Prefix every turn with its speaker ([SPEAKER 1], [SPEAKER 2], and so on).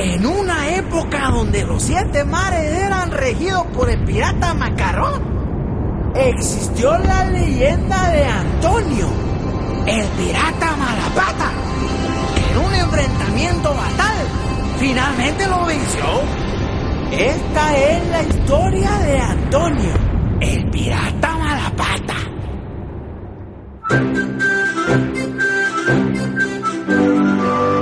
[SPEAKER 1] En una época donde los 7 mares eran regidos por el pirata Macarrón, existió la leyenda de Antonio, el pirata Malapata, que en un enfrentamiento fatal finalmente lo venció. Esta es la historia de Antonio.